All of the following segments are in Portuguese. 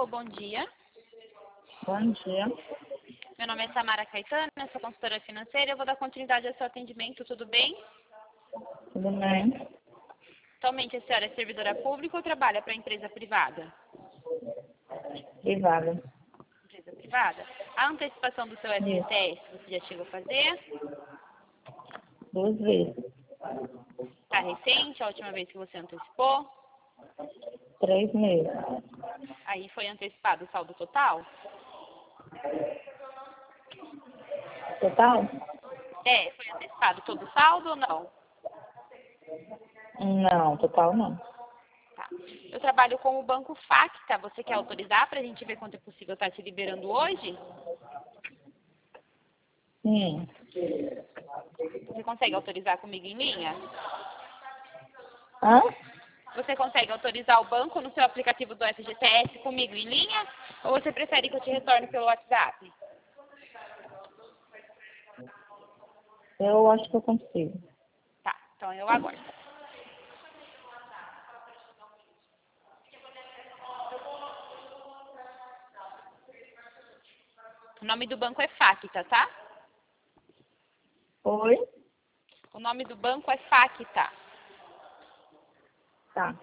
Alô, bom dia. Bom dia. Meu nome é Samara Caetano, eu sou consultora financeira. Eu vou dar continuidade ao seu atendimento, tudo bem? Tudo bem? Atualmente a senhora é servidora pública ou trabalha para empresa privada? Privada. Empresa privada. A antecipação do seu Isso. FGTS você já chegou a fazer? 2 vezes. Está recente, a última vez que você antecipou? 3 meses. Aí foi antecipado o saldo total? Total? Foi antecipado todo o saldo ou não? Não, total não. Tá. Eu trabalho com o Banco Facta. Você quer autorizar para a gente ver quanto é possível estar te liberando hoje? Sim. Você consegue autorizar comigo em linha? Hã? Você consegue autorizar o banco no seu aplicativo do FGTS comigo em linha? Ou você prefere que eu te retorne pelo WhatsApp? Eu acho que eu consigo. Tá, então eu aguardo. O nome do banco é Facta, tá? Oi? O nome do banco é Facta. Tá.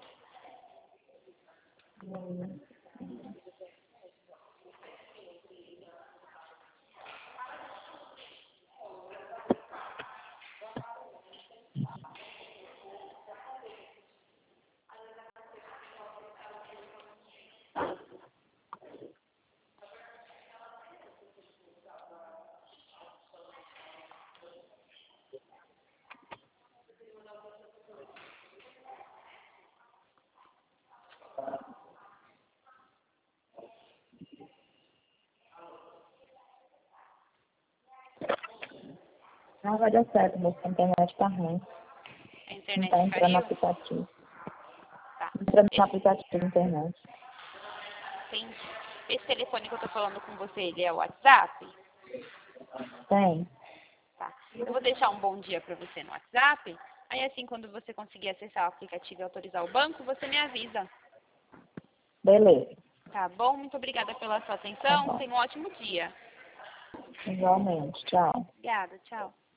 Não vai dar certo, moça. A internet tá ruim. A Não internet tá entrando no caiu? aplicativo. Tá. Entrando no aplicativo da internet. Entendi. Esse telefone que eu tô falando com você, ele é o WhatsApp? Tem. Tá. Eu vou deixar um bom dia para você no WhatsApp. Aí assim, quando você conseguir acessar o aplicativo e autorizar o banco, você me avisa. Beleza. Tá bom? Muito obrigada pela sua Tá atenção. bom. Tenha um ótimo dia. Igualmente. Tchau. Obrigada. Tchau.